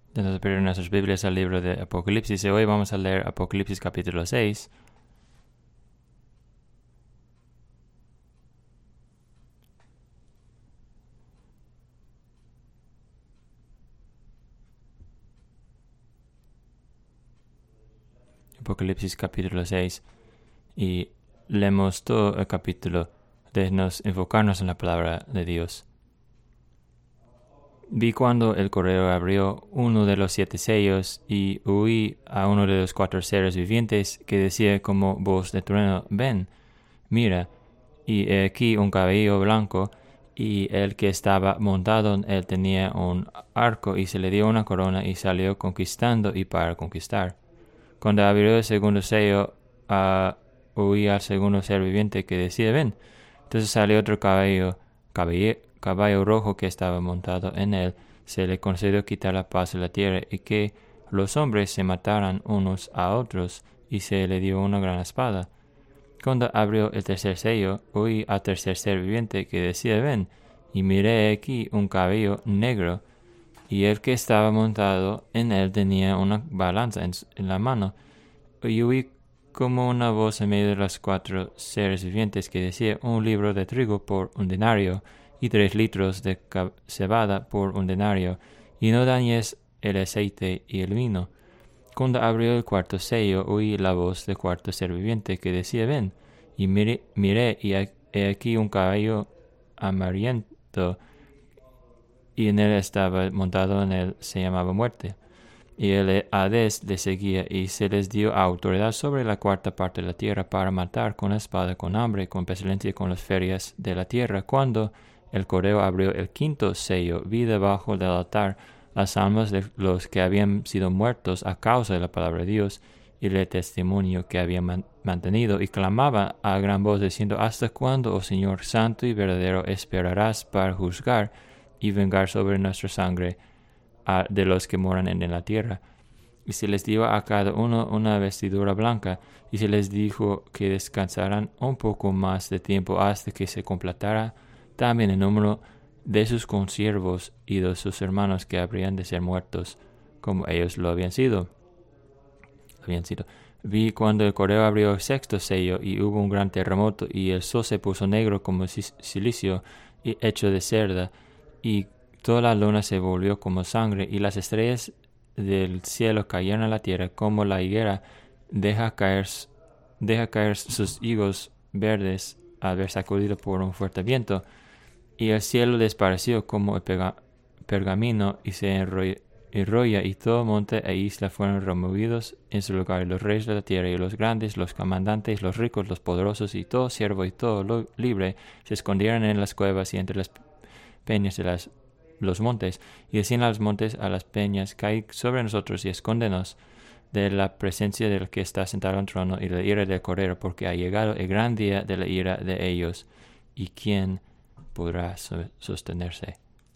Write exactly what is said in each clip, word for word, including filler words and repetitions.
Debemos abrir nuestras Biblias al libro de Apocalipsis y hoy vamos a leer Apocalipsis capítulo seis. Apocalipsis capítulo seis y leemos todo el capítulo. Déjenos enfocarnos en la palabra de Dios. Vi cuando el Cordero abrió uno de los siete sellos y oí a uno de los cuatro seres vivientes que decía como voz de trueno: ven, mira, y he aquí un caballo blanco, y el que estaba montado en él tenía un arco y se le dio una corona y salió conquistando y para conquistar. Cuando abrió el segundo sello, uh, oí al segundo ser viviente que decía: ven. Entonces salió otro caballo, caballo, caballo rojo que estaba montado en él. Se le concedió quitar la paz de la tierra y que los hombres se mataran unos a otros, y se le dio una gran espada. Cuando abrió el tercer sello, oí al tercer ser viviente que decía: ven, y miré aquí un caballo negro, y el que estaba montado en él tenía una balanza en, en la mano. Y oí como una voz en medio de los cuatro seres vivientes que decía: un libro de trigo por un denario, y tres litros de cebada por un denario, y no dañes el aceite y el vino. Cuando abrió el cuarto sello, oí la voz del cuarto ser viviente que decía: ven, y miré, miré y he aquí un caballo amarillento, y en él estaba montado, en él se llamaba Muerte. Y el Hades le seguía, y se les dio autoridad sobre la cuarta parte de la tierra para matar con espada, con hambre, con pestilencia, con las ferias de la tierra. Cuando el Cordero abrió el quinto sello, vi debajo del altar las almas de los que habían sido muertos a causa de la palabra de Dios y el testimonio que habían man- mantenido, y clamaba a gran voz diciendo: ¿hasta cuándo, oh Señor santo y verdadero, esperarás para juzgar y vengar sobre nuestra sangre a, de los que moran en la tierra? Y se les dio a cada uno una vestidura blanca, y se les dijo que descansaran un poco más de tiempo hasta que se completara también el número de sus consiervos y de sus hermanos que habrían de ser muertos, como ellos lo habían sido. Habían sido. Vi cuando el Cordero abrió el sexto sello, y hubo un gran terremoto, y el sol se puso negro como silicio y hecho de cerda, y toda la luna se volvió como sangre, y las estrellas del cielo cayeron a la tierra, como la higuera deja caer, deja caer sus higos verdes al haber sacudido por un fuerte viento. Y el cielo desapareció como el pega, pergamino, y se enrolla, enrolla, y todo monte e isla fueron removidos en su lugar, y los reyes de la tierra, y los grandes, los comandantes, los ricos, los poderosos, y todo siervo y todo lo libre, se escondieron en las cuevas y entre las peñas de las, los montes, y decían a los montes, a las peñas: caed sobre nosotros y escóndenos de la presencia del que está sentado en el trono y de la ira del Cordero, porque ha llegado el gran día de la ira de ellos, y quién podrá sostenerse.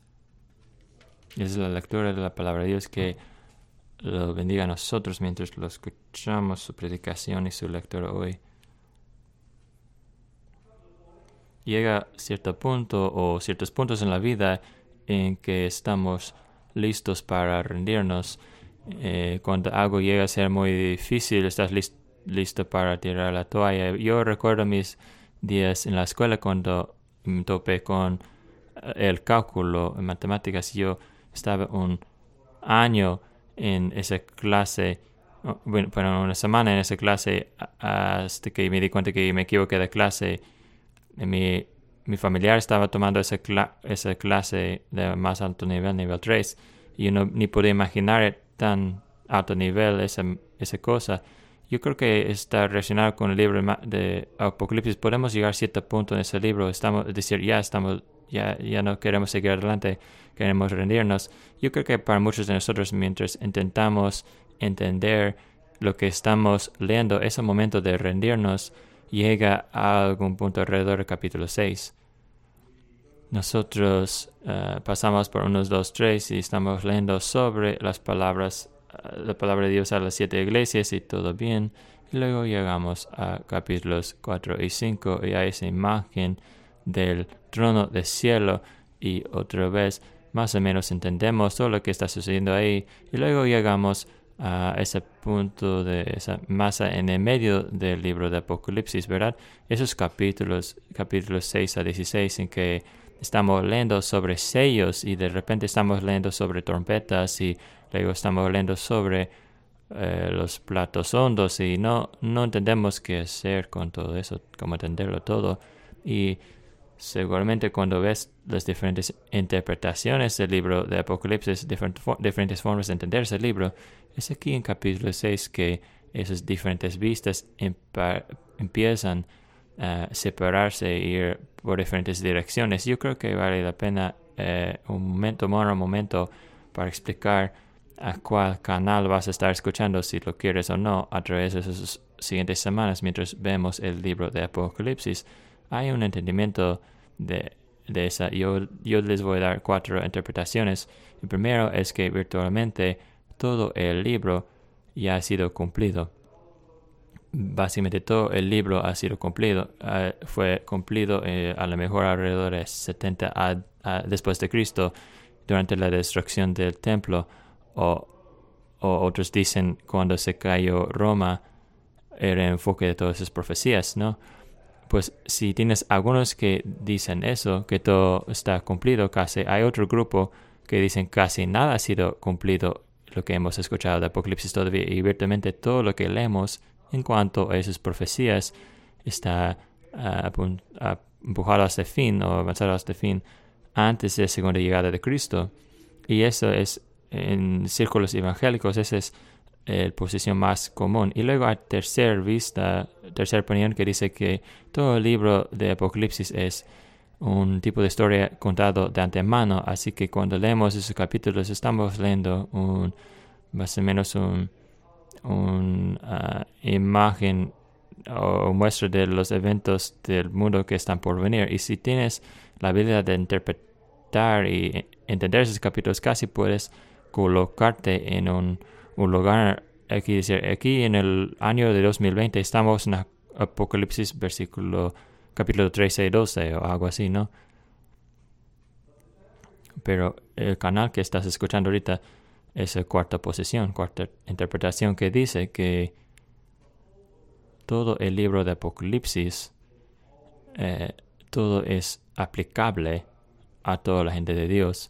Esa es la lectura de la palabra de Dios. Que lo bendiga a nosotros mientras lo escuchamos, su predicación y su lectura hoy. Llega cierto punto o ciertos puntos en la vida en que estamos listos para rendirnos. Eh, cuando algo llega a ser muy difícil, estás list, listo para tirar la toalla. Yo recuerdo mis días en la escuela cuando me topé con el cálculo en matemáticas. Yo estaba un año en esa clase, bueno, una semana en esa clase, hasta que me di cuenta que me equivoqué de clase. Mi, mi familiar estaba tomando esa, cla- esa clase de más alto nivel, nivel tres, y yo no, ni podía imaginar tan alto nivel esa, esa cosa. Yo creo que está relacionado con el libro de Apocalipsis. Podemos llegar a cierto punto en ese libro, estamos, es decir, ya estamos, ya, ya no queremos seguir adelante, queremos rendirnos. Yo creo que para muchos de nosotros, mientras intentamos entender lo que estamos leyendo, ese momento de rendirnos llega a algún punto alrededor del capítulo seis. Nosotros uh, pasamos por unos dos, tres y estamos leyendo sobre las palabras, uh, la palabra de Dios a las siete iglesias y todo bien. Y luego llegamos a capítulos cuatro y cinco y a esa imagen del trono del cielo, y otra vez más o menos entendemos todo lo que está sucediendo ahí. Y luego llegamos a ese punto de esa masa en el medio del libro de Apocalipsis, ¿verdad? Esos capítulos, capítulos seis a dieciséis, en que estamos leyendo sobre sellos y de repente estamos leyendo sobre trompetas y luego estamos leyendo sobre eh, los platos hondos y no, no entendemos qué hacer con todo eso, cómo entenderlo todo. Y seguramente cuando ves las diferentes interpretaciones del libro de Apocalipsis, diferentes, diferentes formas de entender ese libro, es aquí en capítulo seis que esas diferentes vistas empa- empiezan a separarse e ir por diferentes direcciones. Yo creo que vale la pena eh, un momento, tomar un momento para explicar a cuál canal vas a estar escuchando, si lo quieres o no, a través de esas siguientes semanas mientras vemos el libro de Apocalipsis. Hay un entendimiento de, de esa. Yo, yo les voy a dar cuatro interpretaciones. El primero es que virtualmente todo el libro ya ha sido cumplido. Básicamente todo el libro ha sido cumplido. Uh, fue cumplido eh, a lo mejor alrededor de setenta a, a, después de Cristo, durante la destrucción del templo. O, o otros dicen cuando se cayó Roma, era el enfoque de todas esas profecías, ¿no? Pues si tienes algunos que dicen eso, que todo está cumplido casi, hay otro grupo que dicen casi nada ha sido cumplido, lo que hemos escuchado de Apocalipsis todavía, y virtualmente todo lo que leemos en cuanto a esas profecías está uh, uh, empujado hasta el fin o avanzado hasta el fin antes de la segunda llegada de Cristo. Y eso es, en círculos evangélicos, esa es la posición más común. Y luego hay tercera vista, tercera opinión que dice que todo el libro de Apocalipsis es un tipo de historia contado de antemano, así que cuando leemos esos capítulos estamos leyendo un, más o menos un, un uh, imagen o muestra de los eventos del mundo que están por venir. Y si tienes la habilidad de interpretar y entender esos capítulos, casi puedes colocarte en un, un lugar. Aquí, aquí en el año de dos mil veinte estamos en Apocalipsis versículo capítulo trece y doce o algo así, ¿no? Pero el canal que estás escuchando ahorita es la cuarta posición, cuarta interpretación, que dice que todo el libro de Apocalipsis, eh, todo es aplicable a toda la gente de Dios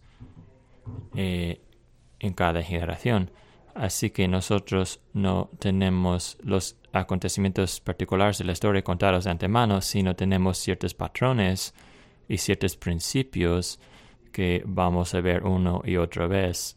eh, en cada generación. Así que nosotros no tenemos los acontecimientos particulares de la historia contados de antemano, sino tenemos ciertos patrones y ciertos principios que vamos a ver uno y otra vez.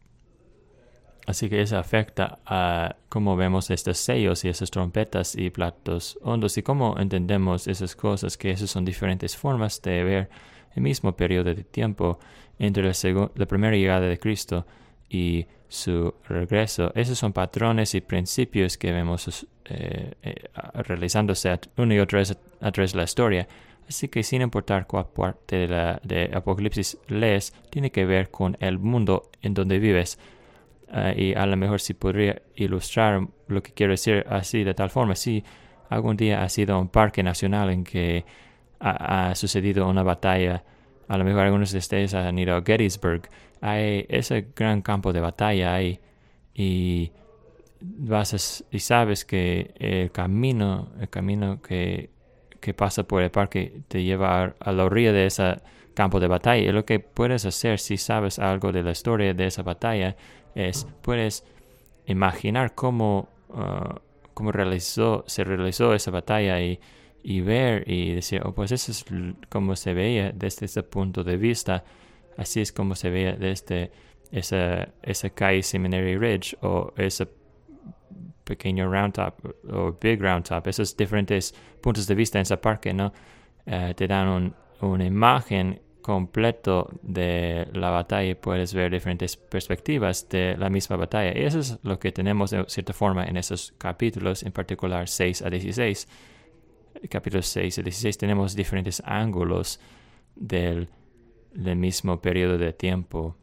Así que eso afecta a cómo vemos estos sellos y esas trompetas y platos hondos y cómo entendemos esas cosas, que esas son diferentes formas de ver el mismo periodo de tiempo entre la, seg- la primera llegada de Cristo y su regreso. Esos son patrones y principios que vemos eh, eh, realizándose una y otra vez a, a través de la historia. Así que sin importar cuál parte de, la, de Apocalipsis lees, tiene que ver con el mundo en donde vives. Uh, y a lo mejor si podría ilustrar lo que quiero decir así de tal forma. Si algún día ha sido un parque nacional en que ha, ha sucedido una batalla, a lo mejor algunos de ustedes han ido a Gettysburg, hay ese gran campo de batalla ahí y vas a, y sabes que el camino, el camino que, que pasa por el parque te lleva a, a la orilla de ese campo de batalla. Y lo que puedes hacer si sabes algo de la historia de esa batalla es, puedes imaginar cómo, uh, cómo realizó, se realizó esa batalla y, y ver y decir, oh, pues eso es como se veía desde ese punto de vista. Así es como se veía desde esa, esa calle Seminary Ridge o ese pequeño round top o big round top. Esos diferentes puntos de vista en ese parque, ¿no? Uh, te dan un, una imagen completo de la batalla y puedes ver diferentes perspectivas de la misma batalla. Y eso es lo que tenemos de cierta forma en esos capítulos, en particular seis a dieciséis. Capítulos seis a dieciséis tenemos diferentes ángulos del, del mismo periodo de tiempo.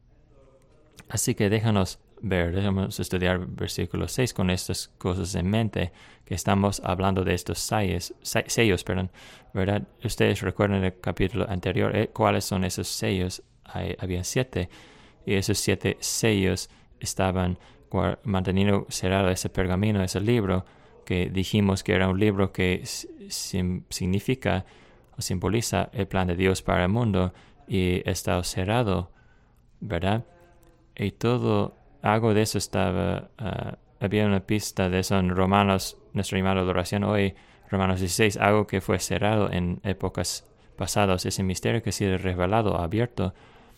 Así que déjanos ver, déjanos estudiar versículo seis con estas cosas en mente, que estamos hablando de estos sellos, sellos, perdón, ¿verdad? Ustedes recuerdan el capítulo anterior, eh, ¿cuáles son esos sellos? hay, había siete, y esos siete sellos estaban manteniendo cerrado ese pergamino, ese libro, que dijimos que era un libro que sim- significa o simboliza el plan de Dios para el mundo, y estaba cerrado, ¿verdad? Y todo, algo de eso estaba, uh, había una pista de eso en Romanos, nuestro llamado de oración hoy, Romanos dieciséis, algo que fue cerrado en épocas pasadas, ese misterio que ha sido revelado, abierto.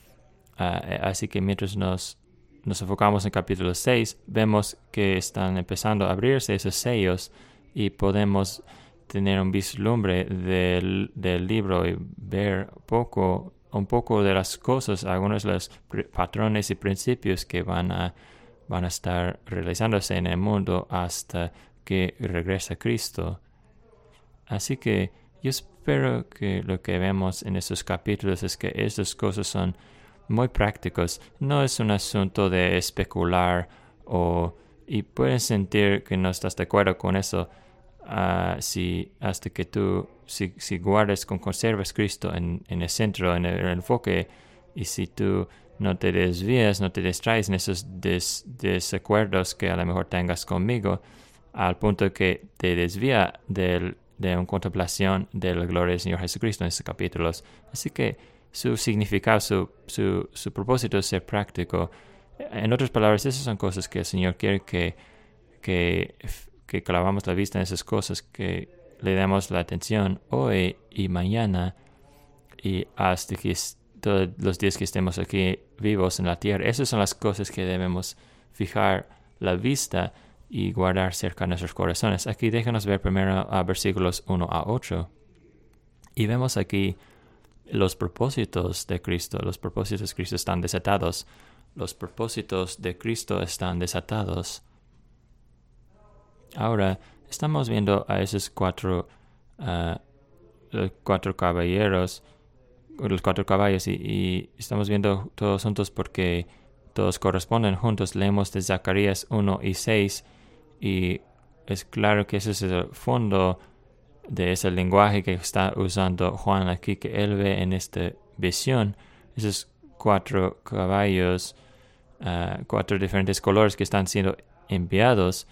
Uh, así que mientras nos, nos enfocamos en capítulo seis, vemos que están empezando a abrirse esos sellos y podemos tener un vislumbre del, del libro y ver poco, un poco de las cosas, algunos de los patrones y principios que van a, van a estar realizándose en el mundo hasta que regrese Cristo. Así que yo espero que lo que vemos en estos capítulos es que estas cosas son muy prácticos. No es un asunto de especular o y puedes sentir que no estás de acuerdo con eso uh, si hasta que tú si, si guardes con conservas Cristo en, en el centro, en el, el enfoque, y si tú no te desvías, no te distraes en esos des, desacuerdos que a lo mejor tengas conmigo, al punto que te desvía del, de una contemplación de la gloria del Señor Jesucristo en estos capítulos. Así que su significado, su, su, su propósito es ser práctico. En otras palabras, esas son cosas que el Señor quiere que, que, que clavamos la vista en esas cosas, que le demos la atención hoy y mañana y hasta que todos los días que estemos aquí vivos en la tierra. Esas son las cosas que debemos fijar la vista y guardar cerca de nuestros corazones. Aquí déjanos ver primero a versículos uno a ocho. Y vemos aquí los propósitos de Cristo. Los propósitos de Cristo están desatados. Los propósitos de Cristo están desatados. Ahora estamos viendo a esos cuatro, uh, los cuatro caballeros, los cuatro caballos, y, y estamos viendo todos juntos porque todos corresponden juntos. Leemos de Zacarías uno y seis, y es claro que ese es el fondo de ese lenguaje que está usando Juan aquí, que él ve en esta visión, esos cuatro caballos, uh, cuatro diferentes colores que están siendo enviados,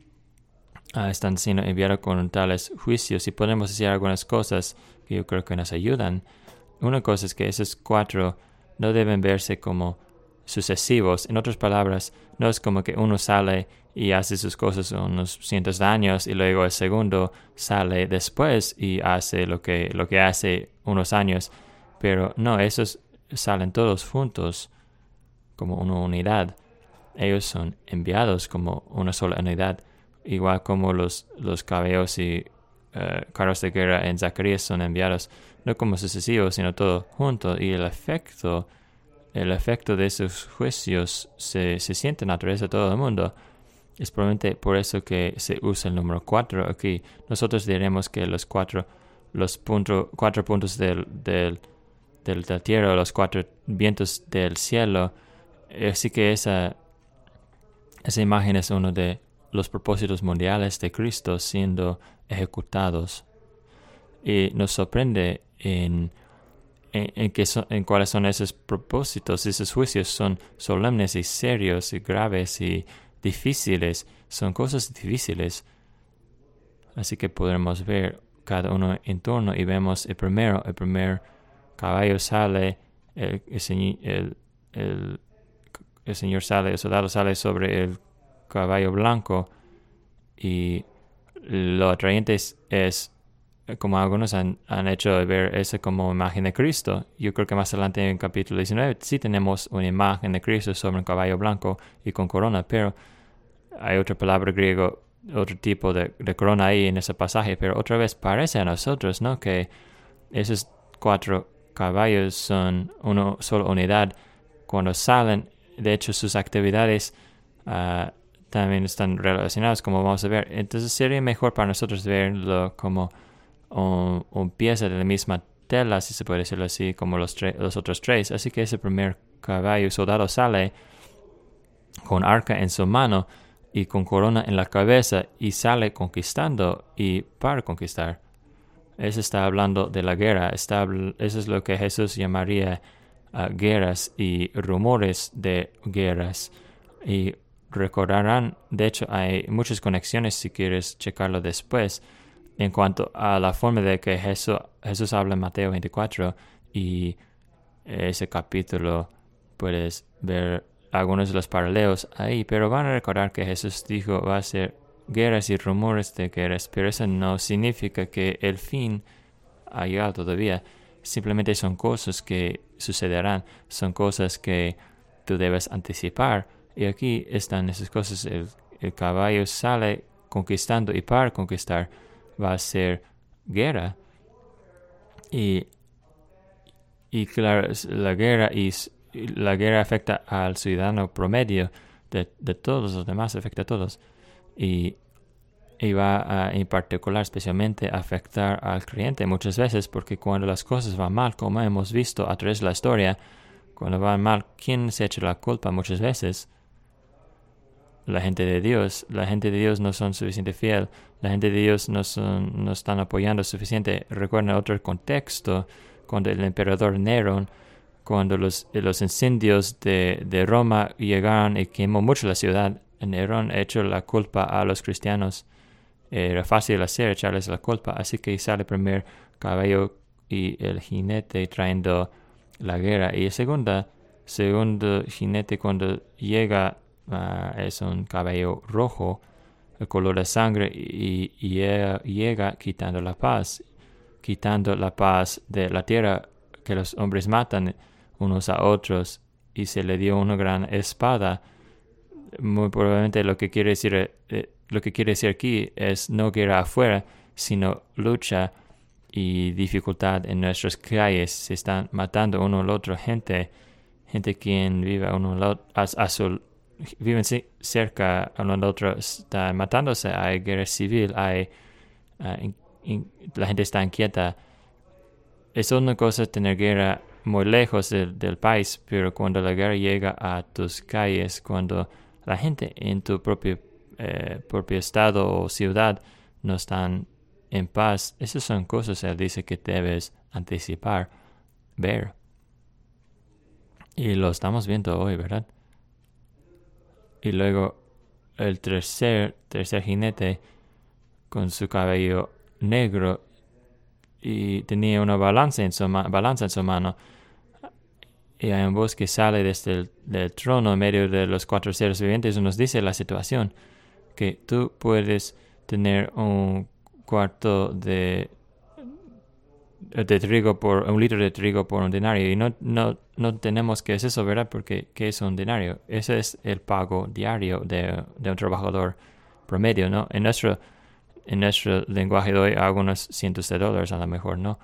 uh, están siendo enviados con tales juicios, y podemos decir algunas cosas que yo creo que nos ayudan. Una cosa es que esos cuatro no deben verse como sucesivos. En otras palabras, no es como que uno sale y hace sus cosas unos cientos de años y luego el segundo sale después y hace lo que, lo que hace unos años. Pero no, esos salen todos juntos como una unidad. Ellos son enviados como una sola unidad, igual como los, los caballos y uh, carros de guerra en Zacarías son enviados no como sucesivos, sino todos juntos. Y el efecto El efecto de esos juicios se, se siente en la naturaleza de todo el mundo. Es probablemente por eso que se usa el número cuatro aquí. Nosotros diremos que los cuatro, los punto, cuatro puntos del, del, del, del tierra, los cuatro vientos del cielo. Así que esa, esa imagen es uno de los propósitos mundiales de Cristo siendo ejecutados. Y nos sorprende en En, en, que son, en cuáles son esos propósitos. Esos juicios son solemnes y serios y graves y difíciles. Son cosas difíciles. Así que podremos ver cada uno en turno y vemos el primero. El primer caballo sale, el, el, el, el, el señor sale, el soldado sale sobre el caballo blanco, y lo atrayente es, es como algunos han, han hecho ver eso como imagen de Cristo. Yo creo que más adelante en el capítulo diecinueve sí tenemos una imagen de Cristo sobre un caballo blanco y con corona, pero hay otra palabra griega, otro tipo de, de corona ahí en ese pasaje, pero otra vez parece a nosotros, ¿no?, que esos cuatro caballos son una sola unidad. Cuando salen, de hecho, sus actividades uh, también están relacionadas, como vamos a ver. Entonces sería mejor para nosotros verlo como un, un pieza de la misma tela, si se puede decirlo así, como los, tre- los otros tres. Así que ese primer caballo soldado sale con arca en su mano y con corona en la cabeza, y sale conquistando y para conquistar. Eso está hablando de la guerra. Está, eso es lo que Jesús llamaría uh, guerras y rumores de guerras. Y recordarán, de hecho, hay muchas conexiones si quieres checarlo después, en cuanto a la forma de que Jesús, Jesús habla en Mateo veinticuatro, y ese capítulo puedes ver algunos de los paralelos ahí, pero van a recordar que Jesús dijo va a ser guerras y rumores de guerras, pero eso no significa que el fin ha llegado todavía. Simplemente son cosas que sucederán, son cosas que tú debes anticipar. Y aquí están esas cosas. El, el caballo sale conquistando, y para conquistar va a ser guerra. Y, y claro, la guerra y la guerra afecta al ciudadano promedio de, de todos los demás, afecta a todos. Y, y va a, en particular, especialmente, afectar al creyente muchas veces, porque cuando las cosas van mal, como hemos visto a través de la historia, cuando van mal, ¿quién se echa la culpa muchas veces? La gente de Dios. La gente de Dios no son suficientemente fiel. La gente de Dios no, son, no están apoyando suficiente. Recuerden otro contexto, cuando el emperador Nerón, cuando los, los incendios de, de Roma llegaron y quemó mucho la ciudad, Nerón echó la culpa a los cristianos. Era fácil hacer, echarles la culpa. Así que sale primero caballo y el jinete trayendo la guerra. Y el segundo, segundo jinete, cuando llega, uh, es un caballo rojo, el color de sangre, y, y llega quitando la paz, quitando la paz de la tierra, que los hombres matan unos a otros, y se le dio una gran espada. Muy probablemente lo que quiere decir, eh, lo que quiere decir aquí es no guerra afuera, sino lucha y dificultad en nuestras calles. Se están matando uno al otro, gente, gente quien vive uno al otro, a, a su, viven cerca uno al otro, está matándose. Hay guerra civil, hay, uh, in, in, la gente está inquieta. Es una cosa tener guerra muy lejos del, del país, pero cuando la guerra llega a tus calles, cuando la gente en tu propio, eh, propio estado o ciudad no están en paz, esas son cosas, él dice, que debes anticipar, ver. Y lo estamos viendo hoy, ¿verdad? Y luego el tercer, tercer jinete, con su cabello negro, y tenía una balanza en su, ma- balanza en su mano. Y hay un voz que sale desde el del trono en medio de los cuatro seres vivientes y nos dice la situación, que tú puedes tener un cuarto de, de trigo por un litro de trigo por un denario, y no, no, no tenemos que hacer eso, ¿verdad? Porque ¿qué es un denario? Ese es el pago diario de, de un trabajador promedio, ¿no? En nuestro, en nuestro lenguaje de hoy, algunos cientos de dólares a lo mejor, ¿no?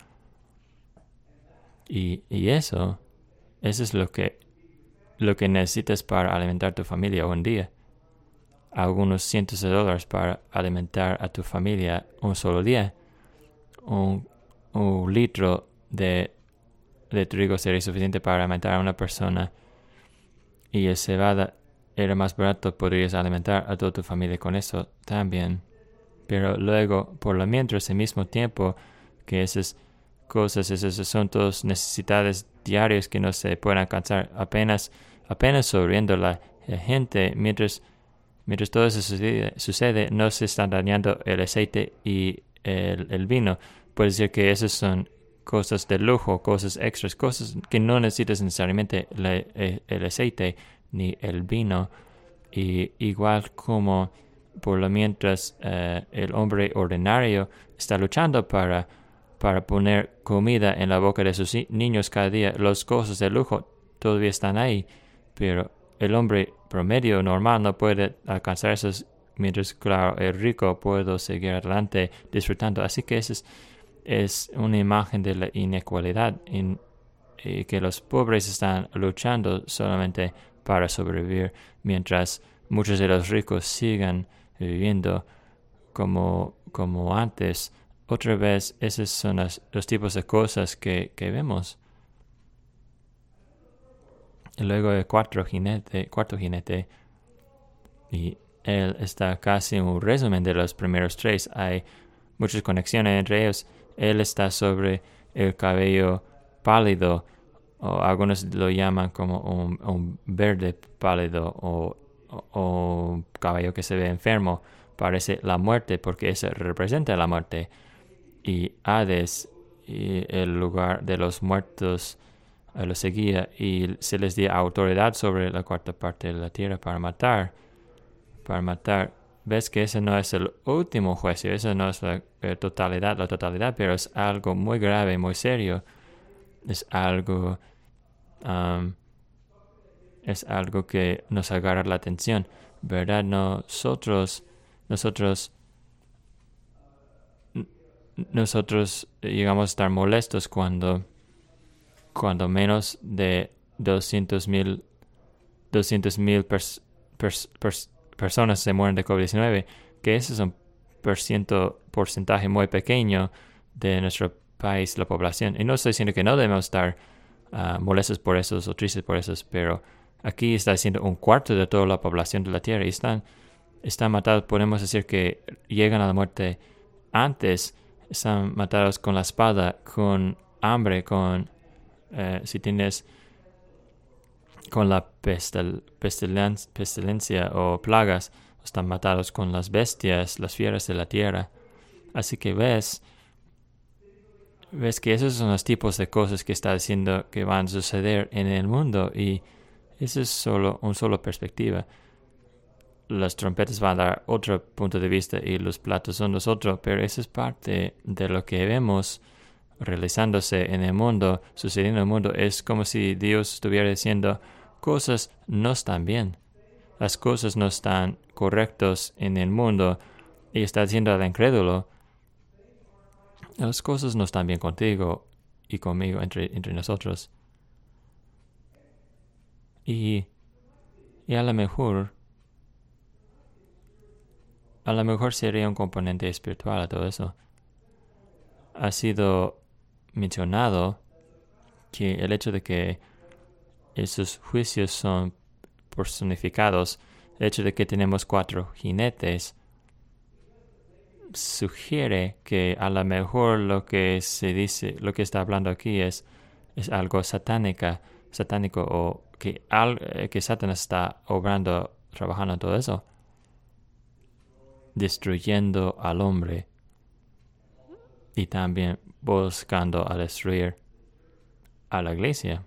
Y, y eso, eso es lo que, lo que necesitas para alimentar tu familia hoy en día. Algunos cientos de dólares para alimentar a tu familia un solo día. Un, un litro de, de trigo sería suficiente para alimentar a una persona. Y el cebada era más barato, podrías alimentar a toda tu familia con eso también. Pero luego, por lo mientras, al mismo tiempo que esas cosas, esos son todas necesidades diarias que no se pueden alcanzar, apenas, apenas sobreviviendo la, la gente, mientras, mientras todo eso sucede, sucede, no se está dañando el aceite y el, el vino. Puede decir que esas son cosas de lujo, cosas extras, cosas que no necesitas necesariamente la, el, el aceite ni el vino. Y igual como por lo mientras uh, el hombre ordinario está luchando para, para poner comida en la boca de sus niños cada día, las cosas de lujo todavía están ahí, pero el hombre promedio normal no puede alcanzar esos, mientras, claro, el rico puede seguir adelante disfrutando. Así que esa es, es una imagen de la inequalidad, en, y que los pobres están luchando solamente para sobrevivir, mientras muchos de los ricos sigan viviendo como, como antes. Otra vez, esos son las, los tipos de cosas que, que vemos. Y luego el cuarto jinete, cuarto jinete, y él está casi un resumen de los primeros tres. Hay muchas conexiones entre ellos. Él está sobre el cabello pálido, o algunos lo llaman como un, un verde pálido o, o, o caballo que se ve enfermo, parece la muerte porque eso representa la muerte. Y Hades, y el lugar de los muertos, eh, lo seguía y se les dio autoridad sobre la cuarta parte de la tierra para matar, para matar. Ves que ese no es el último juicio, eso no es la eh, totalidad, la totalidad, pero es algo muy grave, muy serio. Es algo, um, es algo que nos agarra la atención, ¿verdad? Nosotros, nosotros, nosotros llegamos a estar molestos cuando, cuando menos de doscientos mil pers, pers, pers, personas se mueren de COVID diecinueve, que ese es un porciento, porcentaje muy pequeño de nuestro país, la población. Y no estoy diciendo que no debemos estar uh, molestos por eso o tristes por eso, pero aquí está diciendo un cuarto de toda la población de la Tierra y están, están matados. Podemos decir que llegan a la muerte antes, están matados con la espada, con hambre, con uh, si tienes con la pestil, pestilencia, pestilencia o plagas, están matados con las bestias, las fieras de la tierra. Así que ves, ves que esos son los tipos de cosas que está diciendo que van a suceder en el mundo y eso es solo un solo perspectiva. Las trompetas van a dar otro punto de vista y los platos son los otros, pero eso es parte de lo que vemos realizándose en el mundo, sucediendo en el mundo. Es como si Dios estuviera diciendo, cosas no están bien, las cosas no están correctas en el mundo, y está diciendo al incrédulo, las cosas no están bien contigo y conmigo, entre, entre nosotros. Y, y a lo mejor, a lo mejor sería un componente espiritual a todo eso. Ha sido mencionado que el hecho de que esos juicios son personificados, el hecho de que tenemos cuatro jinetes, sugiere que a lo mejor lo que se dice, lo que está hablando aquí es, es algo satánica, satánico o que, al, que Satanás está obrando, trabajando en todo eso, destruyendo al hombre y también buscando a destruir a la iglesia.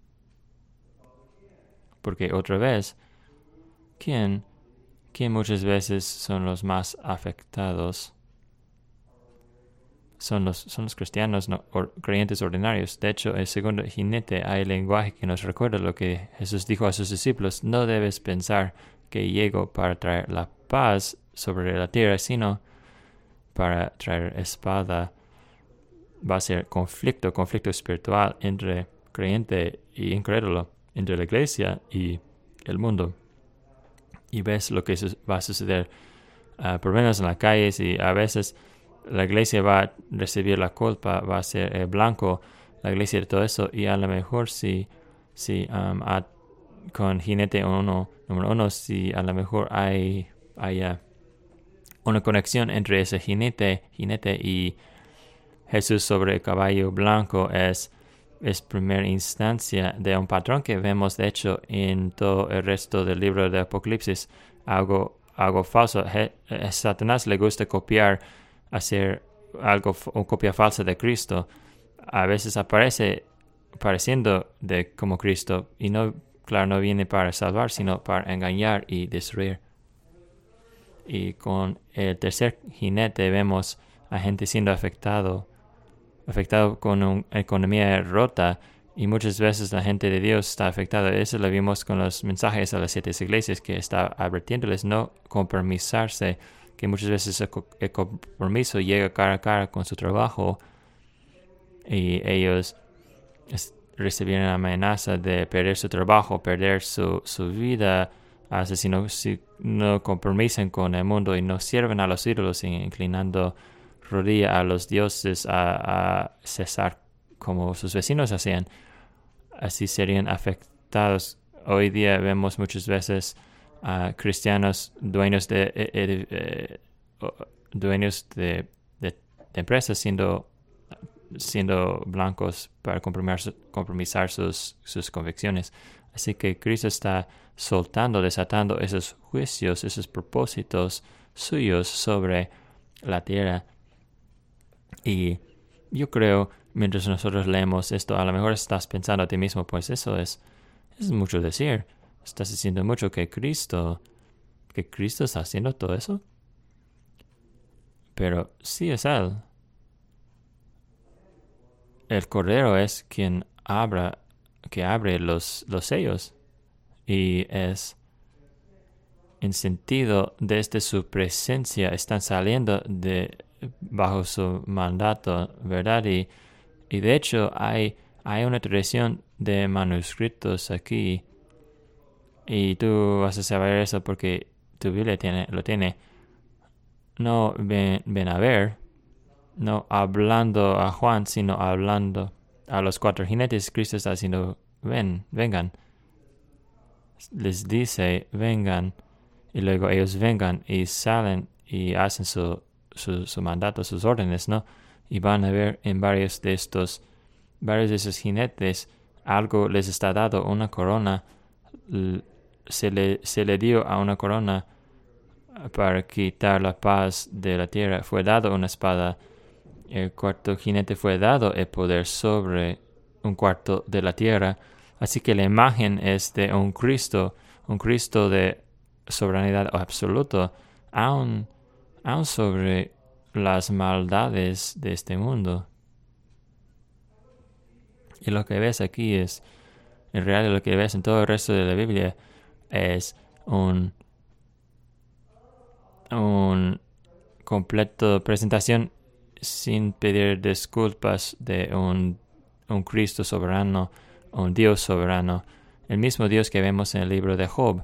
Porque otra vez, ¿quién, quién muchas veces son los más afectados? Son los, son los cristianos, no, or, creyentes ordinarios. De hecho, el segundo jinete hay lenguaje que nos recuerda lo que Jesús dijo a sus discípulos. No debes pensar que llego para traer la paz sobre la tierra, sino para traer espada. Va a ser conflicto, conflicto espiritual entre creyente y incrédulo, entre la iglesia y el mundo. Y ves lo que va a suceder. Uh, problemas en las calles y a veces la iglesia va a recibir la culpa, va a ser el blanco, la iglesia de todo eso. Y a lo mejor si, si um, a, con jinete uno, número uno, si a lo mejor hay, hay uh, una conexión entre ese jinete, jinete y Jesús sobre el caballo blanco, es, es primera instancia de un patrón que vemos de hecho en todo el resto del libro de Apocalipsis. Algo, algo falso. He, a Satanás le gusta copiar, hacer algo, una copia falsa de Cristo. A veces aparece pareciendo de como Cristo y no, claro, no viene para salvar, sino para engañar y destruir. Y con el tercer jinete vemos a gente siendo afectado afectado con una economía rota y muchas veces la gente de Dios está afectada. Eso lo vimos con los mensajes a las siete iglesias, que está advirtiéndoles no compromisarse, que muchas veces el compromiso llega cara a cara con su trabajo y ellos recibieron la amenaza de perder su trabajo, perder su, su vida, así si no, si no compromisan con el mundo y no sirven a los ídolos, inclinando rodilla a los dioses a, a cesar como sus vecinos hacían. Así serían afectados. Hoy día vemos muchas veces a uh, cristianos dueños de eh, eh, eh, dueños de, de, de empresas siendo siendo blancos para compromisar, compromisar sus, sus convicciones. Así que Cristo está soltando, desatando esos juicios, esos propósitos suyos sobre la tierra. Y yo creo, mientras nosotros leemos esto, a lo mejor estás pensando a ti mismo, pues eso es, es mucho decir. Estás diciendo mucho que Cristo, que Cristo está haciendo todo eso. Pero sí es Él. El Cordero es quien abra, que abre los, los sellos. Y es en sentido desde su presencia están saliendo de bajo su mandato, ¿verdad? Y, y de hecho hay, hay una tradición de manuscritos aquí. Y tú vas a saber eso porque tu Biblia tiene, lo tiene. No ven, ven a ver, no hablando a Juan, sino hablando a los cuatro jinetes. Cristo está diciendo, ven, vengan. Les dice, vengan. Y luego ellos vengan y salen y hacen su, su, su mandato, sus órdenes, ¿no? Y van a ver en varios de estos, varios de esos jinetes, algo les está dado, una corona. Se le, se le dio a una corona para quitar la paz de la tierra. Fue dado una espada. El cuarto jinete fue dado el poder sobre un cuarto de la tierra. Así que la imagen es de un Cristo, un Cristo de soberanía absoluta, aún, aún sobre las maldades de este mundo. Y lo que ves aquí es, en realidad lo que ves en todo el resto de la Biblia es un, un completo presentación sin pedir disculpas de un, un Cristo soberano, un Dios soberano, el mismo Dios que vemos en el libro de Job,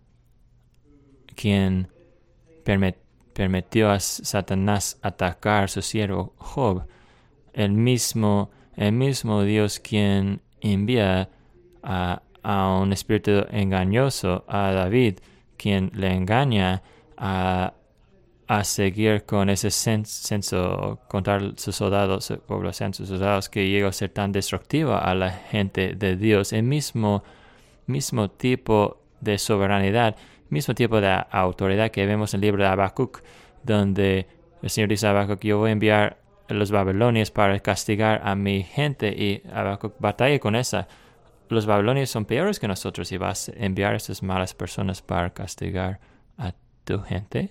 quien permit, permitió a Satanás atacar a su siervo Job, el mismo, el mismo Dios quien envía a, a un espíritu engañoso a David, quien le engaña a, a seguir con ese censo, contar sus soldados, su población, sus soldados, que llegó a ser tan destructiva a la gente de Dios. El mismo, mismo tipo de soberanía, mismo tipo de autoridad que vemos en el libro de Habacuc, donde el Señor dice a Habacuc, yo voy a enviar a los babilonios para castigar a mi gente, y Habacuc batalla con esa. Los babilonios son peores que nosotros y vas a enviar a esas malas personas para castigar a tu gente.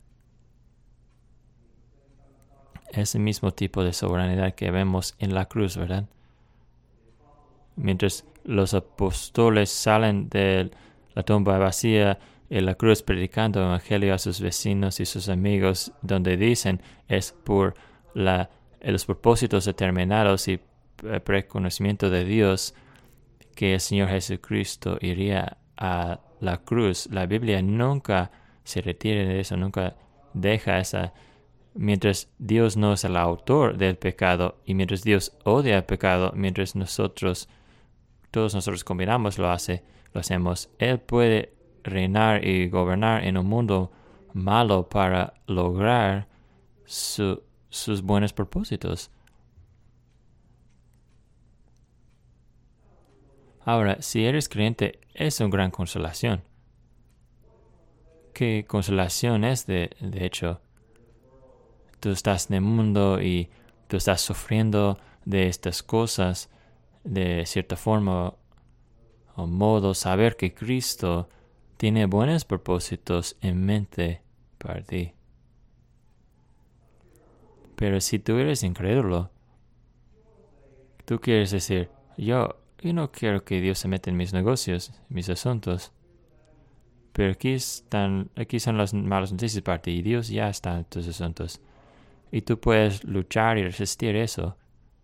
Ese mismo tipo de soberanía que vemos en la cruz, ¿verdad? Mientras los apóstoles salen de la tumba vacía en la cruz predicando el evangelio a sus vecinos y sus amigos, donde dicen es por la, los propósitos determinados y preconocimiento de Dios que el Señor Jesucristo iría a la cruz. La Biblia nunca se retira de eso, nunca deja esa. Mientras Dios no es el autor del pecado y mientras Dios odia el pecado, mientras nosotros, todos nosotros combinamos, lo hace, lo hacemos, Él puede reinar y gobernar en un mundo malo para lograr su, sus buenos propósitos. Ahora, si eres creyente, es una gran consolación. ¿Qué consolación es de, de hecho? Tú estás en el mundo y tú estás sufriendo de estas cosas de cierta forma o modo, saber que Cristo tiene buenos propósitos en mente para ti. Pero si tú eres incrédulo, tú quieres decir, yo, yo no quiero que Dios se meta en mis negocios, en mis asuntos. Pero aquí están, aquí son las malas noticias para ti y Dios ya está en tus asuntos. Y tú puedes luchar y resistir eso.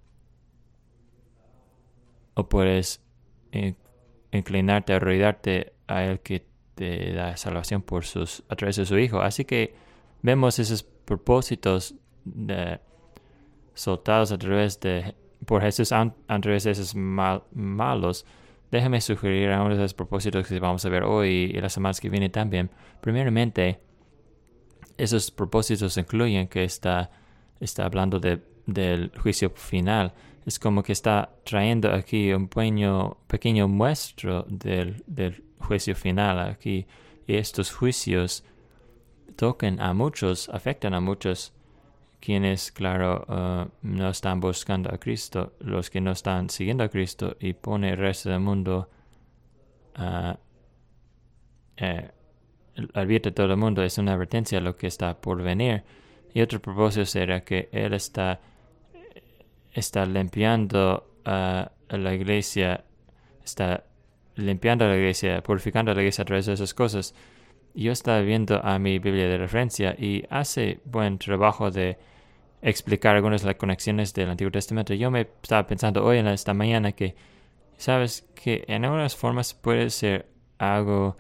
O puedes eh, inclinarte, arrodillarte a Él que te da salvación por sus, a través de su Hijo. Así que vemos esos propósitos de, soltados a través de, por Jesús a, a través de esos mal, malos. Déjame sugerir a uno de los propósitos que vamos a ver hoy y las semanas que vienen también. Primeramente, esos propósitos incluyen que está, está hablando de del juicio final. Es como que está trayendo aquí un pequeño, pequeño muestro del, del juicio final aquí. Y estos juicios tocan a muchos, afectan a muchos, quienes, claro, uh, no están buscando a Cristo, los que no están siguiendo a Cristo, y pone el resto del mundo, uh, eh, advierte a todo el mundo, es una advertencia a lo que está por venir. Y otro propósito será que Él está, está limpiando uh, a la iglesia, está limpiando a la iglesia, purificando a la iglesia a través de esas cosas. Yo estaba viendo a mi Biblia de referencia y hace buen trabajo de explicar algunas de las conexiones del Antiguo Testamento. Yo me estaba pensando hoy en esta mañana que, sabes, que en algunas formas puede ser algo,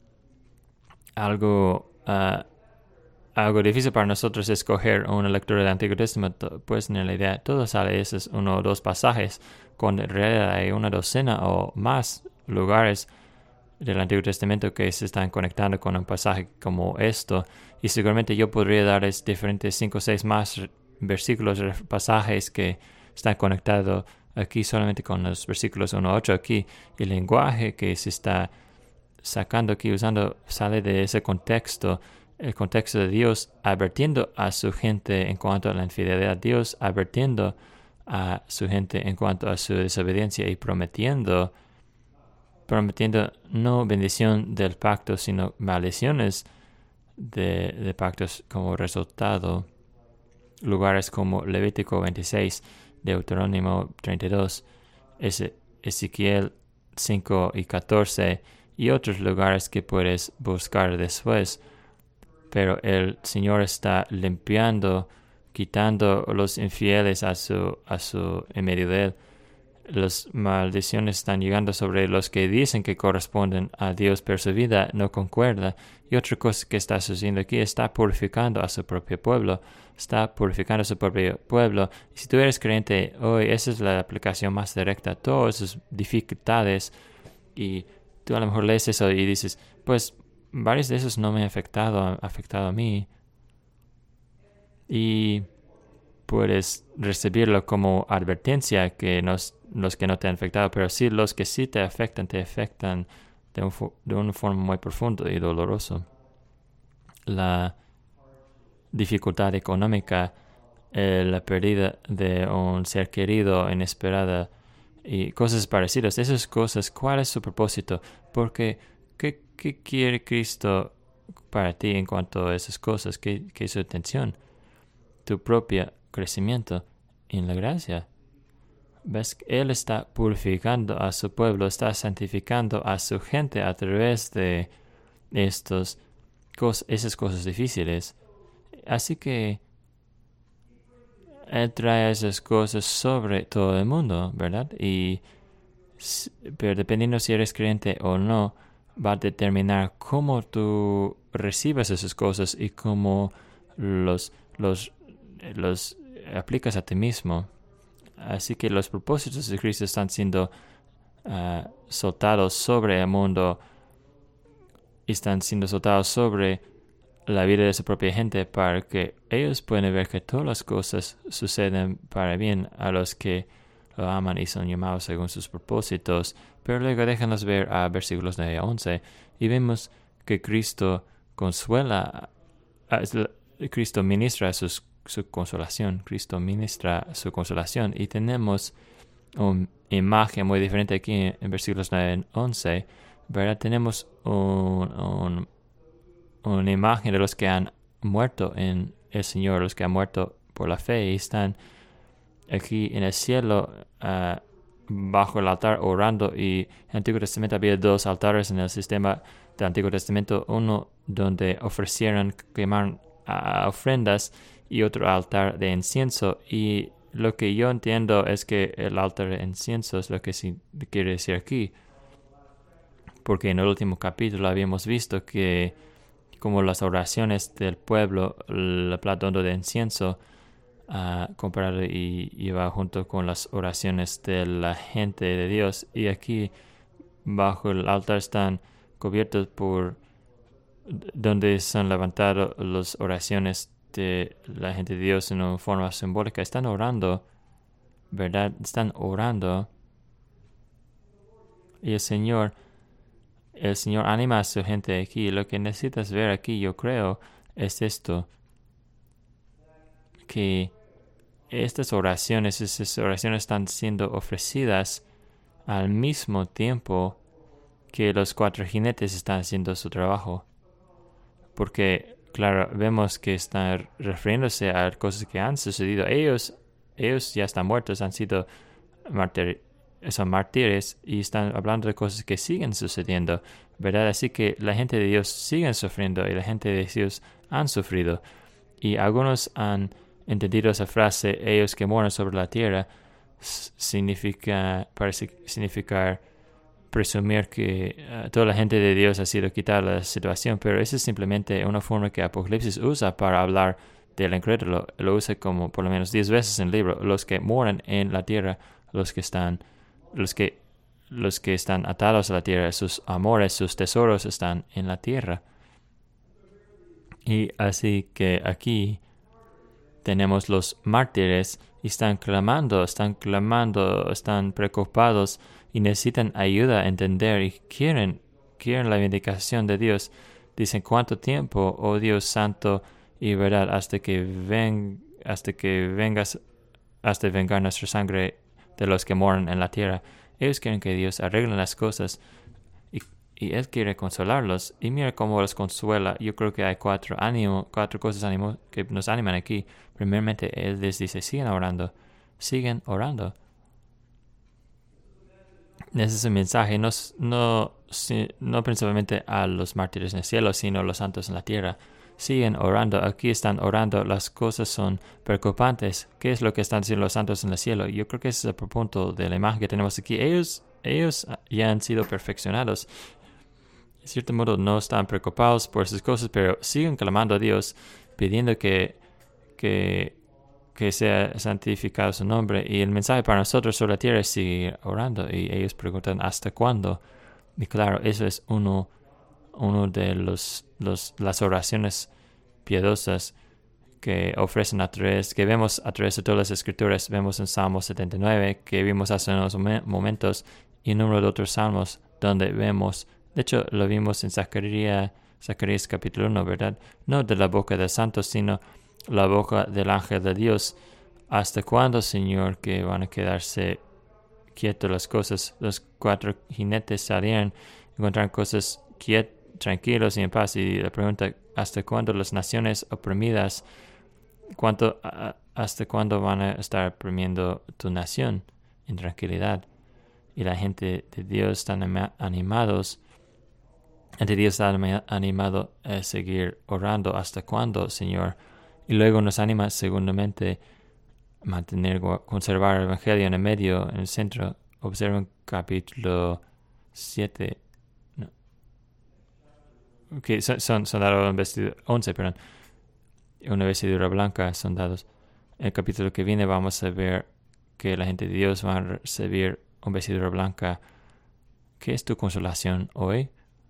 algo, uh, algo difícil para nosotros escoger una lectura del Antiguo Testamento. Pues en la idea, todo sale esos uno o dos pasajes, cuando en realidad hay una docena o más lugares del Antiguo Testamento que se están conectando con un pasaje como esto, y seguramente yo podría darles diferentes cinco o seis más versículos, pasajes que están conectados aquí solamente con los versículos uno a ocho aquí. El lenguaje que se está sacando aquí, usando, sale de ese contexto, el contexto de Dios advirtiendo a su gente en cuanto a la infidelidad, Dios advirtiendo a su gente en cuanto a su desobediencia y prometiendo prometiendo no bendición del pacto, sino maldiciones de, de pactos como resultado. Lugares como Levítico veintiséis, Deuterónimo treinta y dos, Ezequiel cinco y catorce, y otros lugares que puedes buscar después. Pero el Señor está limpiando, quitando los infieles a su, a su en medio de él. Las maldiciones están llegando sobre los que dicen que corresponden a Dios, pero su vida no concuerda. Y otra cosa que está sucediendo aquí, está purificando a su propio pueblo. Está purificando a su propio pueblo. Y si tú eres creyente hoy, esa es la aplicación más directa a todas esas dificultades. Y tú a lo mejor lees eso y dices, pues varios de esos no me han afectado, han afectado a mí. Y puedes recibirlo como advertencia que nos, los que no te han afectado, pero sí los que sí te afectan, te afectan de, un, de una forma muy profunda y dolorosa. La dificultad económica, eh, la pérdida de un ser querido inesperada y cosas parecidas. Esas cosas, ¿cuál es su propósito? Porque, ¿qué, qué quiere Cristo para ti en cuanto a esas cosas? ¿Qué, qué es su intención? Tu propio crecimiento en la gracia. ¿Ves? Él está purificando a su pueblo, está santificando a su gente a través de estos, cos, esas cosas difíciles. Así que Él trae esas cosas sobre todo el mundo, ¿verdad? Y, pero dependiendo si eres creyente o no, va a determinar cómo tú recibes esas cosas y cómo los, los, los aplicas a ti mismo. Así que los propósitos de Cristo están siendo uh, soltados sobre el mundo y están siendo soltados sobre la vida de su propia gente para que ellos puedan ver que todas las cosas suceden para bien a los que lo aman y son llamados según sus propósitos. Pero luego déjanos ver a versículos nueve a once y vemos que Cristo consuela, uh, Cristo ministra sus su consolación. Cristo ministra su consolación. Y tenemos una imagen muy diferente aquí en, en versículos nueve y once. ¿Verdad? Tenemos un, un, una imagen de los que han muerto en el Señor, los que han muerto por la fe y están aquí en el cielo uh, bajo el altar orando. Y en el Antiguo Testamento había dos altares en el sistema del Antiguo Testamento. Uno donde ofrecieron, quemaron uh, ofrendas, y otro altar de incienso. Y lo que yo entiendo es que el altar de incienso es lo que sí quiere decir aquí. Porque en el último capítulo habíamos visto que como las oraciones del pueblo, el plato de incienso, uh, comparado y iba junto con las oraciones de la gente de Dios. Y aquí bajo el altar están cubiertos por donde son levantadas las oraciones de la gente de Dios en una forma simbólica. Están orando, ¿verdad? Están orando. Y el Señor, el Señor anima a su gente aquí. Lo que necesitas ver aquí, yo creo, es esto. Que estas oraciones, esas oraciones están siendo ofrecidas al mismo tiempo que los cuatro jinetes están haciendo su trabajo. Porque, claro, vemos que están refiriéndose a cosas que han sucedido. Ellos, ellos ya están muertos, han sido mártires, son mártires y están hablando de cosas que siguen sucediendo, ¿verdad? Así que la gente de Dios sigue sufriendo y la gente de Dios han sufrido. Y algunos han entendido esa frase, ellos que moran sobre la tierra, significa, parece significar presumir que uh, toda la gente de Dios ha sido quitada de la situación, pero eso es simplemente una forma que Apocalipsis usa para hablar del incrédulo. Lo usa como por lo menos diez veces en el libro. Los que moran en la tierra, los que están, los que, los que están atados a la tierra, sus amores, sus tesoros están en la tierra. Y así que aquí tenemos los mártires y están clamando, están clamando, están preocupados y necesitan ayuda a entender y quieren, quieren la vindicación de Dios. Dicen, ¿cuánto tiempo, oh Dios santo y verdad, hasta que ven, hasta que vengas, hasta vengar nuestra sangre de los que moran en la tierra? Ellos quieren que Dios arregle las cosas y, y Él quiere consolarlos. Y mira cómo los consuela. Yo creo que hay cuatro ánimo, cuatro cosas ánimo que nos animan aquí. Primeramente, Él les dice, sigan orando, siguen orando. Ese es el mensaje, no, no, no principalmente a los mártires en el cielo, sino a los santos en la tierra. Siguen orando, aquí están orando, las cosas son preocupantes. ¿Qué es lo que están haciendo los santos en el cielo? Yo creo que ese es el punto de la imagen que tenemos aquí. Ellos, ellos ya han sido perfeccionados. De cierto modo no están preocupados por esas cosas, pero siguen clamando a Dios, pidiendo que, que, que sea santificado su nombre. Y el mensaje para nosotros sobre la tierra es seguir orando. Y ellos preguntan, ¿hasta cuándo? Y claro, eso es uno, uno de los, los las oraciones piadosas que ofrecen a través, que vemos a través de todas las escrituras. Vemos en Salmo setenta y nueve, que vimos hace unos momentos, y un número de otros salmos donde vemos, de hecho lo vimos en Zacarías, Zacarías capítulo uno, ¿verdad? No de la boca del santo, sino la boca del ángel de Dios. ¿Hasta cuándo, Señor, que van a quedarse quietas las cosas? Los cuatro jinetes salían, encontraron cosas quietas, tranquilos y en paz. Y la pregunta, ¿hasta cuándo las naciones oprimidas, cuánto, a, hasta cuándo van a estar oprimiendo tu nación en tranquilidad? Y la gente de Dios están animados. La gente de Dios está animado a seguir orando. ¿Hasta cuándo, Señor? Y luego nos anima, segundamente, mantener, conservar el Evangelio en el medio, en el centro. Observen capítulo siete. No. Okay, son, son, son dados en vestidura, once, perdón. Una vestidura blanca son dados. En el capítulo que viene vamos a ver que la gente de Dios va a recibir una vestidura blanca. ¿Qué es tu consolación hoy?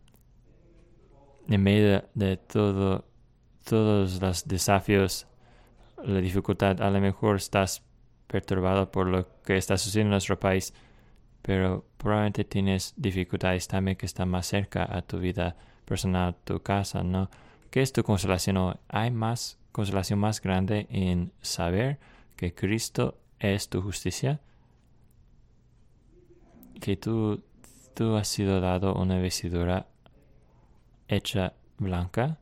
En medio de todo, todos los desafíos, la dificultad, a lo mejor estás perturbado por lo que está sucediendo en nuestro país, pero probablemente tienes dificultades también que están más cerca a tu vida personal, tu casa, ¿no? ¿Qué es tu consolación hoy? ¿Hay más consolación más grande en saber que Cristo es tu justicia? Que tú, tú has sido dado una vestidura hecha blanca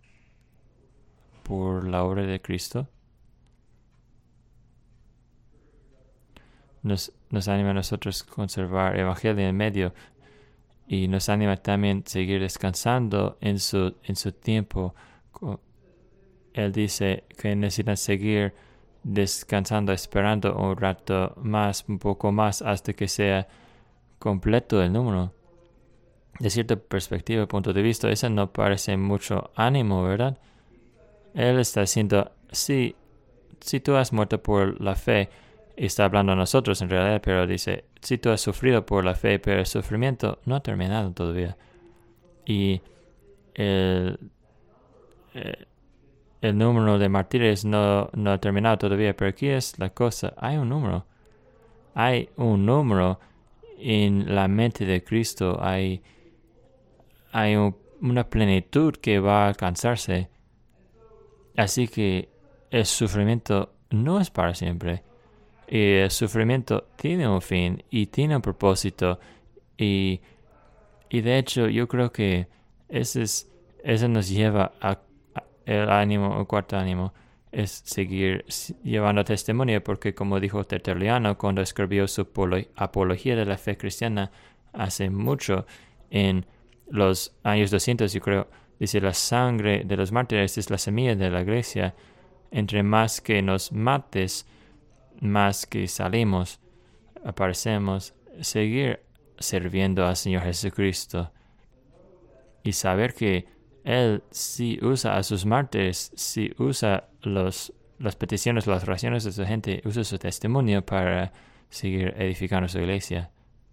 por la obra de Cristo. Nos, nos anima a nosotros conservar el Evangelio en medio y nos anima también a seguir descansando en su, en su tiempo. Él dice que necesitan seguir descansando, esperando un rato más, un poco más, hasta que sea completo el número. De cierta perspectiva, punto de vista, eso no parece mucho ánimo, ¿verdad? Él está diciendo, sí, si tú has muerto por la fe, y está hablando a nosotros en realidad, pero dice, si tú has sufrido por la fe, pero el sufrimiento no ha terminado todavía. Y el, eh, el número de mártires no, no ha terminado todavía, pero aquí es la cosa, hay un número, hay un número en la mente de Cristo, hay, hay un, una plenitud que va a alcanzarse, así que el sufrimiento no es para siempre, y el sufrimiento tiene un fin y tiene un propósito, y, y de hecho yo creo que ese es, eso nos lleva a el ánimo, el cuarto ánimo, es seguir llevando testimonio, porque como dijo Tertuliano cuando escribió su Apología de la Fe Cristiana hace mucho, en los años doscientos, yo creo, dice: la sangre de los mártires es la semilla de la iglesia. Entre más que nos mates, más que salimos, aparecemos, seguir sirviendo al Señor Jesucristo y saber que Él sí usa a sus mártires, sí usa los, las peticiones, las oraciones de su gente, usa su testimonio para seguir edificando su iglesia.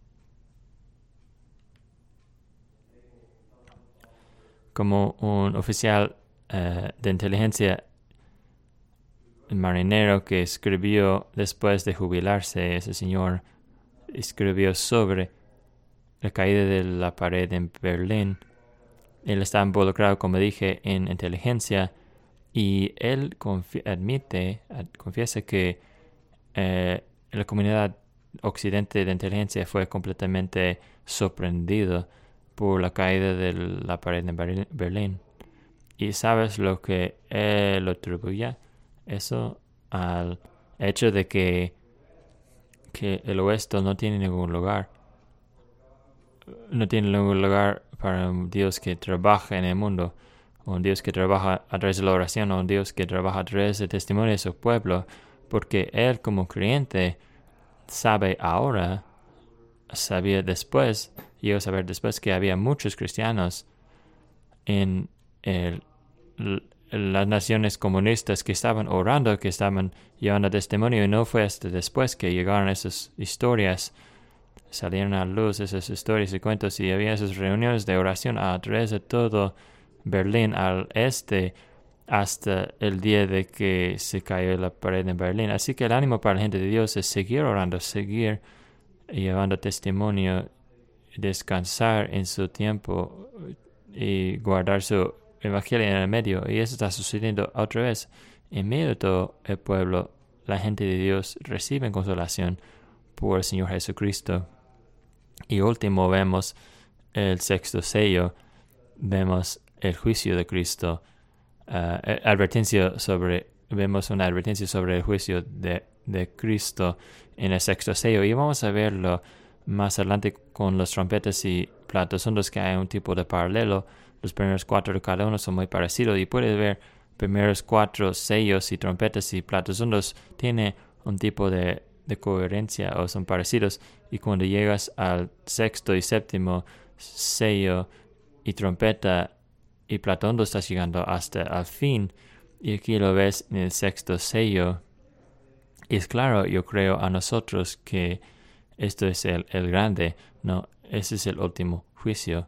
Como un oficial uh, de inteligencia marinero que escribió después de jubilarse, ese señor escribió sobre la caída de la pared en Berlín. Él está involucrado, como dije, en inteligencia, y él confi- admite, ad- confiesa que eh, la comunidad occidente de inteligencia fue completamente sorprendido por la caída de la pared en Ber- Berlín. ¿Y sabes lo que él atribuye? Eso al hecho de que, que el oeste no tiene ningún lugar. No tiene ningún lugar para un Dios que trabaja en el mundo, un Dios que trabaja a través de la oración, un Dios que trabaja a través del testimonio de su pueblo, porque Él como creyente sabe ahora, sabía después, llegó a saber después que había muchos cristianos en el, las naciones comunistas que estaban orando, que estaban llevando testimonio, y no fue hasta después que llegaron esas historias, salieron a la luz esas historias y cuentos, y había esas reuniones de oración a través de todo Berlín al este hasta el día de que se cayó la pared en Berlín. Así que el ánimo para la gente de Dios es seguir orando, seguir llevando testimonio, descansar en su tiempo y guardar su evangelio en el medio. Y eso está sucediendo otra vez. En medio de todo el pueblo, la gente de Dios recibe consolación por el Señor Jesucristo. Y último, vemos el sexto sello, vemos el juicio de Cristo, uh, advertencia sobre, vemos una advertencia sobre el juicio de, de Cristo en el sexto sello, y vamos a verlo más adelante con los trompetas y platos hondos, que hay un tipo de paralelo. Los primeros cuatro de cada uno son muy parecidos, y puedes ver primeros cuatro sellos y trompetas y platos hondos tiene un tipo de, de coherencia, o son parecidos, y cuando llegas al sexto y séptimo sello y trompeta y plato hondo, estás llegando hasta el fin, y aquí lo ves en el sexto sello. Y es claro, yo creo a nosotros que esto es el, el grande, no, ese es el último juicio.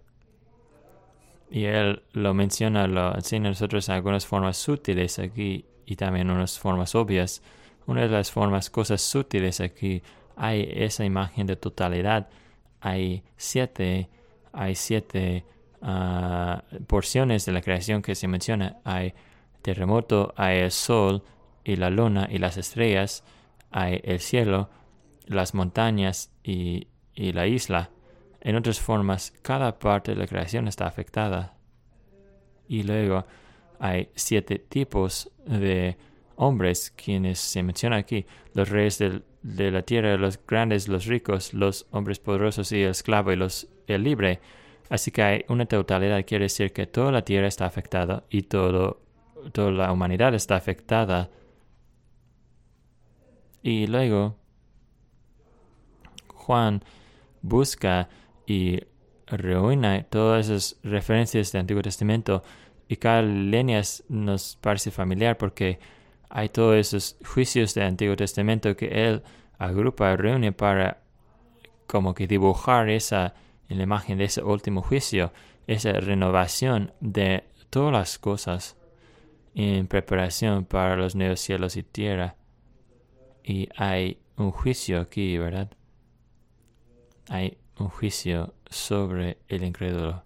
Y él lo menciona, lo enseña a nosotros en algunas formas sutiles aquí, y también unas formas obvias. Una de las formas, cosas sutiles aquí, hay esa imagen de totalidad. Hay siete, hay siete uh, porciones de la creación que se menciona. Hay terremoto, hay el sol y la luna y las estrellas, hay el cielo, las montañas y, y la isla. En otras formas, cada parte de la creación está afectada. Y luego hay siete tipos de hombres, quienes se mencionan aquí: los reyes del, de la tierra, los grandes, los ricos, los hombres poderosos y el esclavo y los, el libre. Así que hay una totalidad, quiere decir que toda la tierra está afectada y todo, toda la humanidad está afectada. Y luego Juan busca y reúne todas esas referencias del Antiguo Testamento, y cada línea nos parece familiar porque hay todos esos juicios del Antiguo Testamento que él agrupa y reúne para como que dibujar esa, en la imagen de ese último juicio, esa renovación de todas las cosas. en preparación para los nuevos cielos y tierra. Y hay un juicio aquí, ¿verdad? Hay un juicio sobre el incrédulo.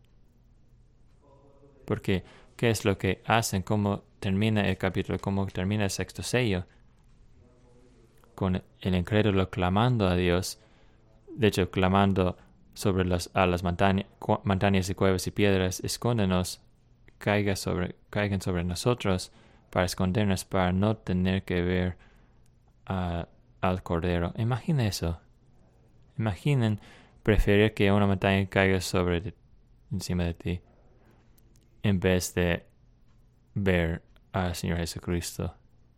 Porque, ¿qué es lo que hacen? ¿Cómo termina el capítulo? ¿Cómo termina el sexto sello? Con el incrédulo clamando a Dios. De hecho, clamando sobre las, a las montañas, montañas y cuevas y piedras, escóndenos, caiga sobre, caigan sobre nosotros para escondernos, para no tener que ver a, al Cordero. Imaginen eso. Imaginen preferir que una montaña caiga sobre de, encima de ti en vez de ver al Señor Jesucristo.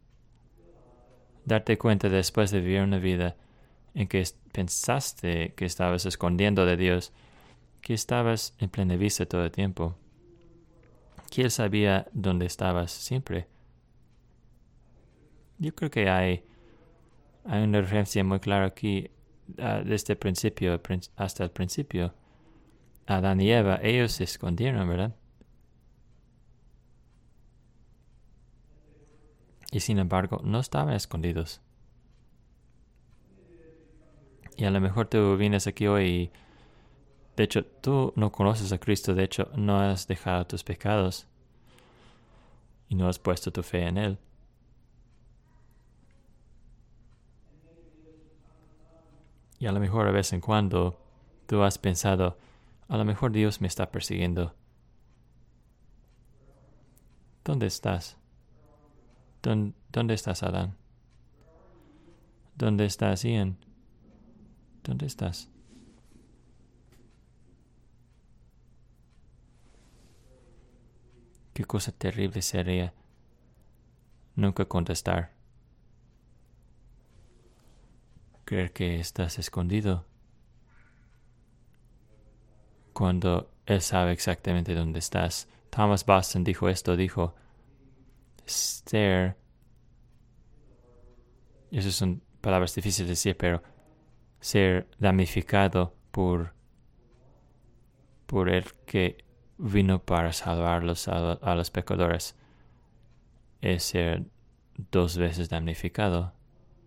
Darte cuenta después de vivir una vida en que pensaste que estabas escondiendo de Dios, que estabas en plena vista todo el tiempo, que Él sabía dónde estabas siempre. Yo creo que hay, hay una referencia muy clara aquí, uh, desde el principio hasta el principio. Adán y Eva, ellos se escondieron, ¿verdad? Y sin embargo, no estaban escondidos. Y a lo mejor tú vienes aquí hoy y, de hecho, tú no conoces a Cristo. De hecho, no has dejado tus pecados y no has puesto tu fe en Él. Y a lo mejor de vez en cuando tú has pensado, a lo mejor Dios me está persiguiendo. ¿Dónde estás? ¿Dónde estás, Adán? ¿Dónde estás, Ian? ¿Dónde estás? Qué cosa terrible sería nunca contestar. Creer que estás escondido cuando Él sabe exactamente dónde estás. Thomas Boston dijo esto, dijo, ser, y esas son palabras difíciles de decir, pero ser damnificado por, por el que vino para salvarlos a, a los pecadores es ser dos veces damnificado.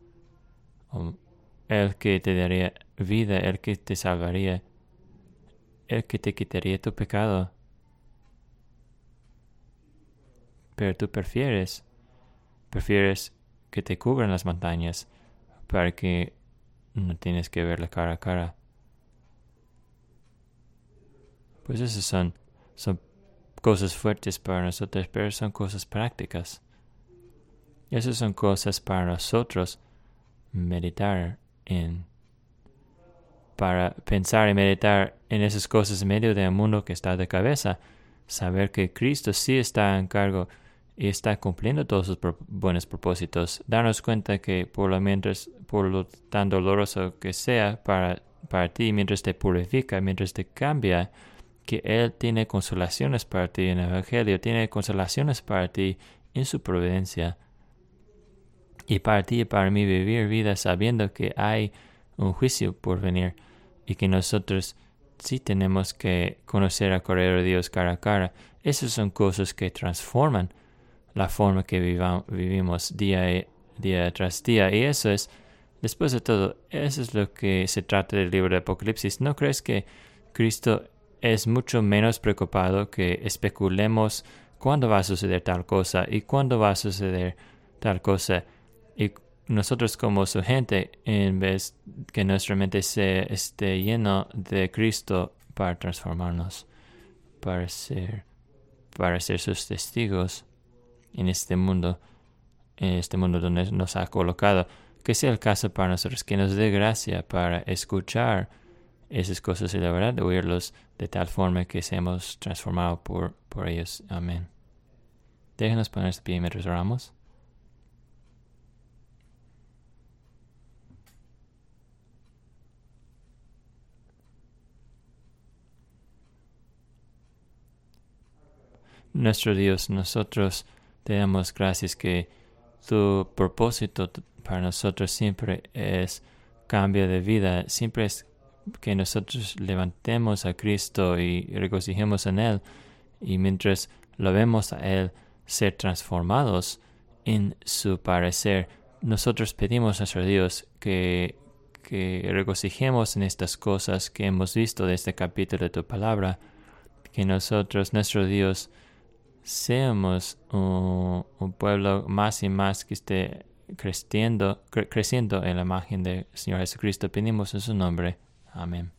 El que te daría vida, el que te salvaría, el que te quitaría tu pecado. Pero tú prefieres, prefieres que te cubran las montañas para que no tienes que verla cara a cara. Pues esas son, son cosas fuertes para nosotros, pero son cosas prácticas. Esas son cosas para nosotros meditar en, para pensar y meditar en esas cosas en medio de un mundo que está de cabeza. Saber que Cristo sí está en cargo y está cumpliendo todos sus pro- buenos propósitos. Darnos cuenta que por lo, mientras, por lo tan doloroso que sea para, para ti, mientras te purifica, mientras te cambia, que Él tiene consolaciones para ti en el Evangelio, tiene consolaciones para ti en su providencia. Y para ti y para mí vivir vida sabiendo que hay un juicio por venir y que nosotros sí tenemos que conocer al Cordero de Dios cara a cara. Esas son cosas que transforman la forma que viva, vivimos día, día tras día. Y eso es, después de todo, eso es lo que se trata del libro de Apocalipsis. ¿No crees que Cristo es mucho menos preocupado que especulemos cuándo va a suceder tal cosa y cuándo va a suceder tal cosa? Y nosotros como su gente, en vez que nuestra mente se esté lleno de Cristo para transformarnos, para ser, para ser sus testigos en este mundo, en este mundo donde nos ha colocado, que sea el caso para nosotros, que nos dé gracia para escuchar esas cosas y la verdad oírlos de tal forma que seamos transformados por, por ellos. Amén. Déjenos poner este pie mientras oramos. Nuestro Dios, nosotros te damos gracias que tu propósito para nosotros siempre es cambio de vida, siempre es que nosotros levantemos a Cristo y regocijemos en Él, y mientras lo vemos a Él, ser transformados en su parecer. Nosotros pedimos a nuestro Dios que, que regocijemos en estas cosas que hemos visto de este capítulo de tu palabra, que nosotros, nuestro Dios, seamos un, un pueblo más y más que esté creciendo, cre- creciendo en la imagen del Señor Jesucristo. Pedimos en su nombre. Amén.